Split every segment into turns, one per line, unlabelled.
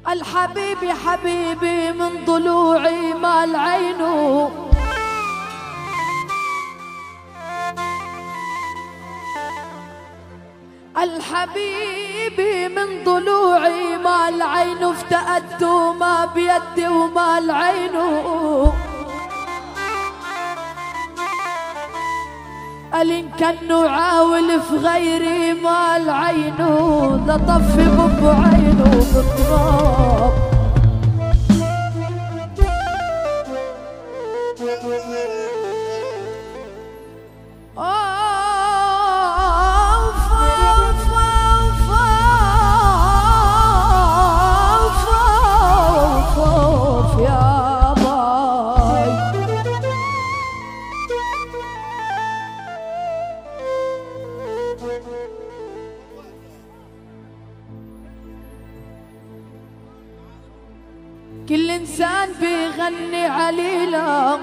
الحبيبي حبيبي من ضلوعي مال عينه، الحبيبي من ضلوعي مال عينه، افتقدت ما بيدي ومال عينه. قال إن كان عاول في غيري مال عينه، لطفي بب عينه بالتراب. كل إنسان بيغني عليلة،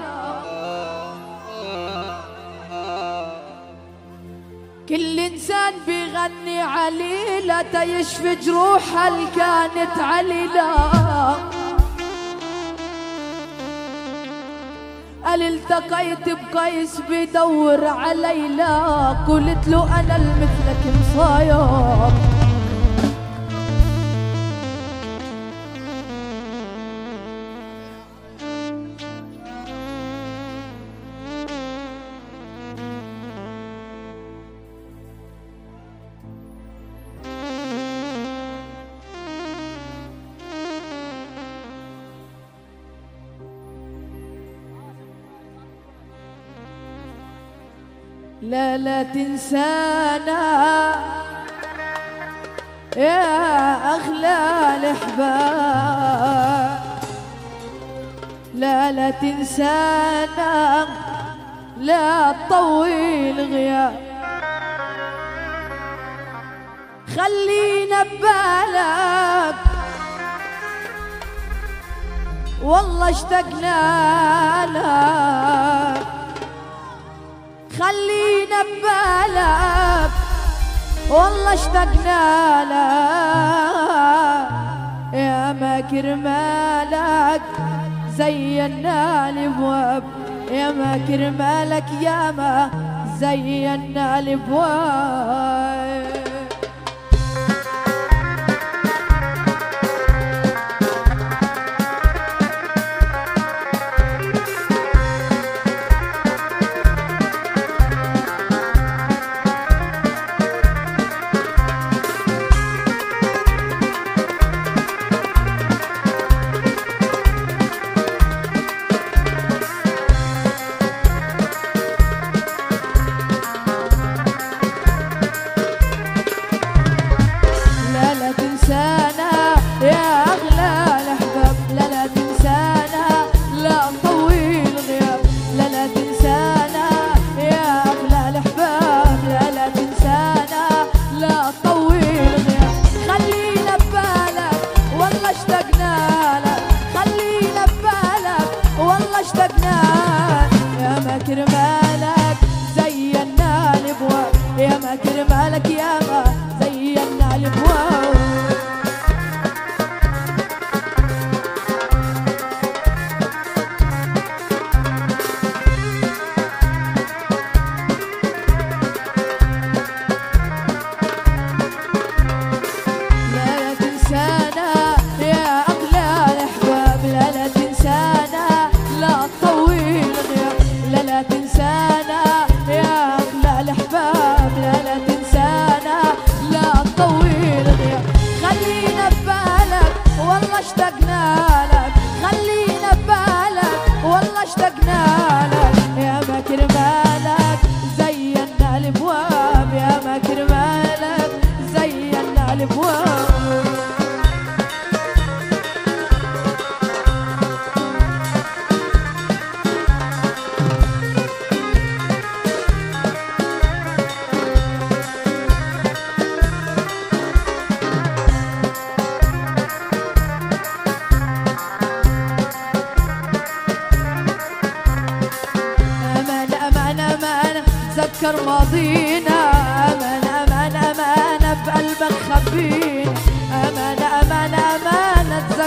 كل إنسان بيغني عليلة تيشفي جروحها اللي كانت عليلة. قال التقيت بقيس بيدور عليلة، قلت له أنا المثلك مصايب. لا لا تنسانا يا أغلى الأحباب، لا لا تنسانا، لا تطول غياب. خلينا ببالك والله اشتقنا لك، خلينا ببالك والله اشتقنا لك. يا ما كرمالك زينا الابواب، يا ما كرمالك يا ما زينا الابواب. كرمالك يا ما زينا الابواب. لا تنسانا يا أغلى الأحباب، لا تنسانا، لا تطول غياب. لا تنسانا يا أغلى الأحباب، لا تنسانا، لا تطول غياب. خلينا ببالك والله اشتقنا لك، خلينا ببالك والله اشتقنا لك. يا ما كرمالك زينا الابواب، يا ما كرمالك زينا الابواب. تذكر ماضينا، أمانة أمانة أمانة بقلبك خبينا، أمانة أمانة أمانة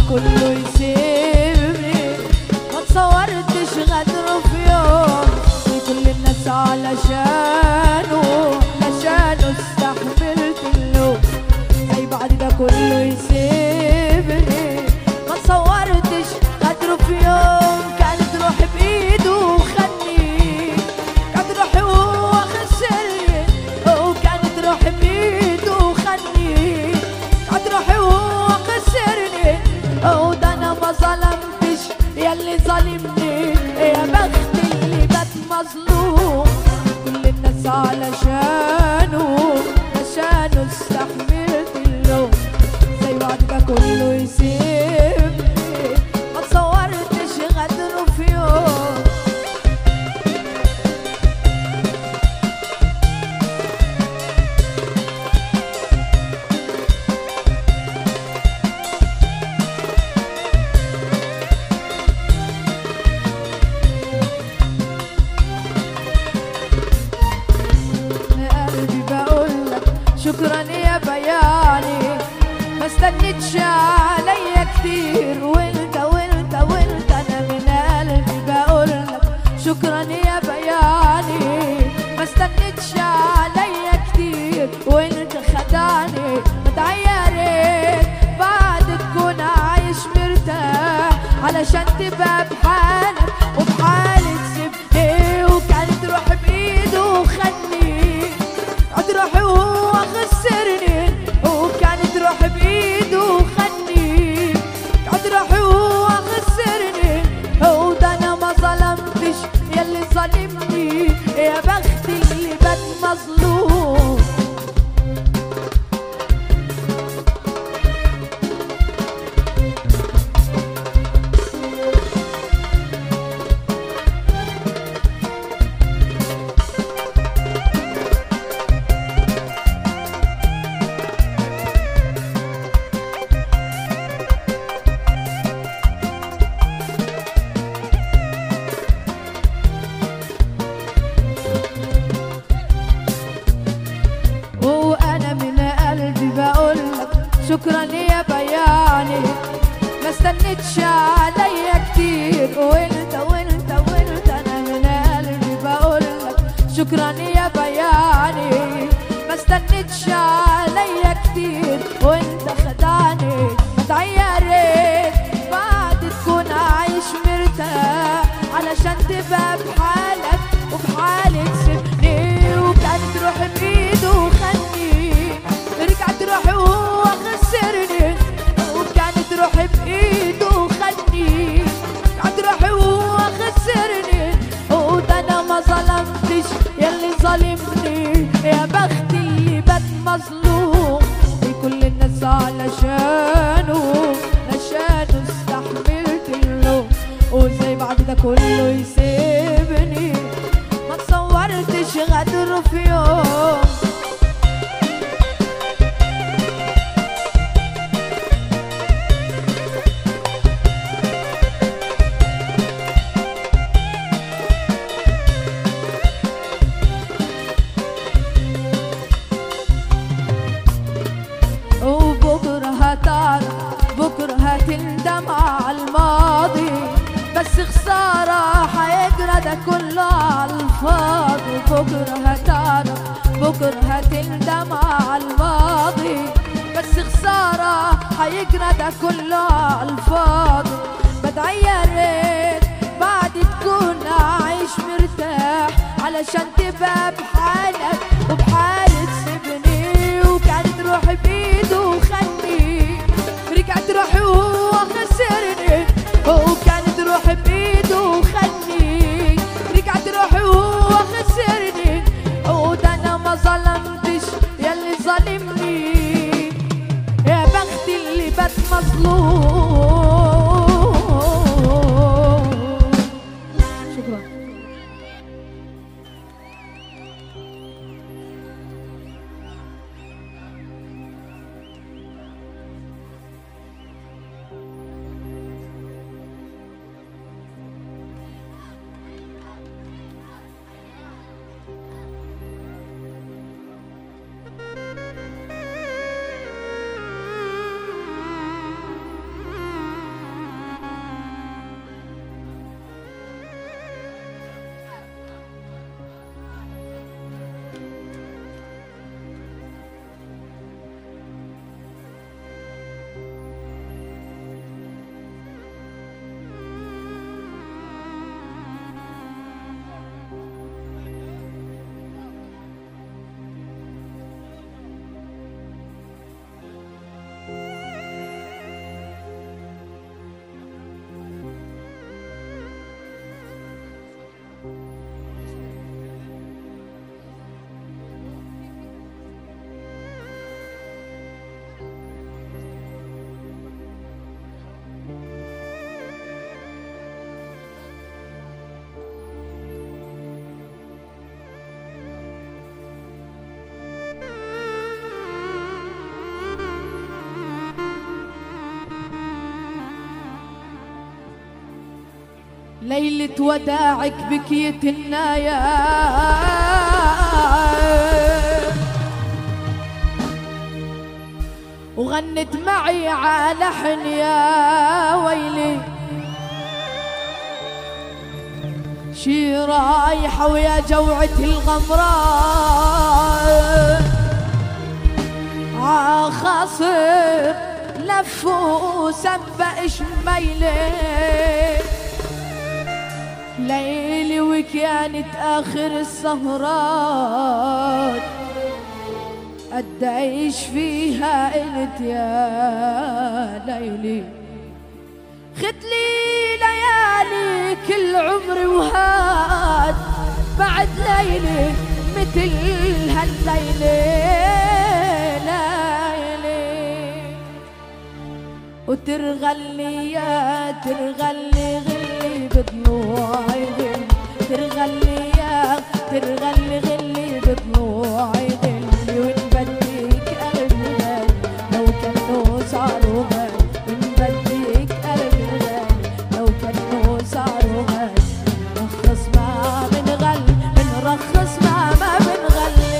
كله يسيبني، ما تصورتش غدره في يوم، كل الناس علشانه استحملت اللوم، زي بعد ده كله يسيبني، ما تصورتش غدره في يوم، كانت روحي بايده وخدني، كانت روحي وهو خسرني، وكانت روحي بايده وخدني، كانت روحي وهو خسرني، وده انا ما ظلمتش ياللي ظالمني، يا بخت اللي بات مظلوم، كل الناس علشانه استحملت اللوم، زي بعد ده كله يسيبني، ما تصورتش غدره في يوم. شكرا يا بياني، ما استنيتش عليا كتير، وانت انا من قلبي بقولك شكرا يا بياني، ما استنيتش عليا كتير، وانت خدعني متعيرت بعد تكون عايش مرتاح، علشان تبقى بحالك وبحالي تسيبني، وكانت روحي بايده وخدني، كانت روحي وهو خسرني، وكانت روحي بايده وخدني، كانت روحي وهو خسرني، وده انا ما ظلمتش ياللي ظالمني، يا بخت اللي بات مظلوم. شكرا يا بياني، ما استنيتش عليا كتير، وانت انا من قلبي بقولك شكرا يا بياني، ما استنيتش عليا كتير، وانت خدعني اتعيرت بعد تكون عايش مرتاح، علشان تبقى بحالك وبحالي تسيبني، وكانت روحي بايده وخدني، رجعت روحي وهو خسرني، وكانت روحي بايده وخدني، كانت روحي وهو خسرني، وده انا ما ظلمتش ياللي ظالمني، يا بخت اللي بات مظلوم، كل الناس علشانه استحملت اللوم، وزي بعد ده كله يسيبني، ما تصورتش غدره في يوم. بكرة هتندم على الماضي، بس خسارة هيجرى ده كله على الفاضي، بكرة هتعرف، بكرة هتندم على الماضي، بس خسارة هيجرى ده كله على الفاضي، بتعيرت بعد تكون عايش مرتاح، علشان تبقى بحالك وبحالي تسيبني، وكانت روحي بايده وخدني، رجعت روحي وهو خسرني، وكانت روحي بايده وخدني، رجعت روحي وهو خسرني، وده انا ما ظلمتش ياللي ظالمني، يا بخت اللي بات مظلوم. شكرا. ليلة وداعك بكيت النايا وغنت معي على لحن يا ويلي شي رايحة ويا جوعة الغمراء عخاصر لف وسبق شميلي ليلي وكانت آخر السهرات قديش فيها قلت يا ليلي خدلي ليالي كل عمري وهاد بعد ليلي مثل هالليلة ليلي وترغلي يا ترغلي غلي بضلوعي غلي ترغلي يا ترغلي غلي بضلوعي غلي وإن بديك قلبي غالي لو كانوا صاروا غالي وإن بديك قلبي غالي لو كانوا صاروا غالي نرخص ما بنغلي بنرخص ما بنغلي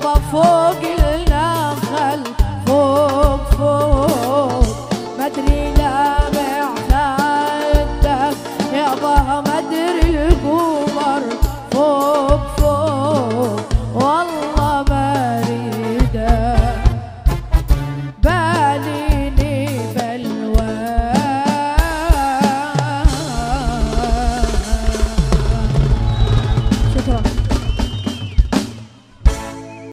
فوق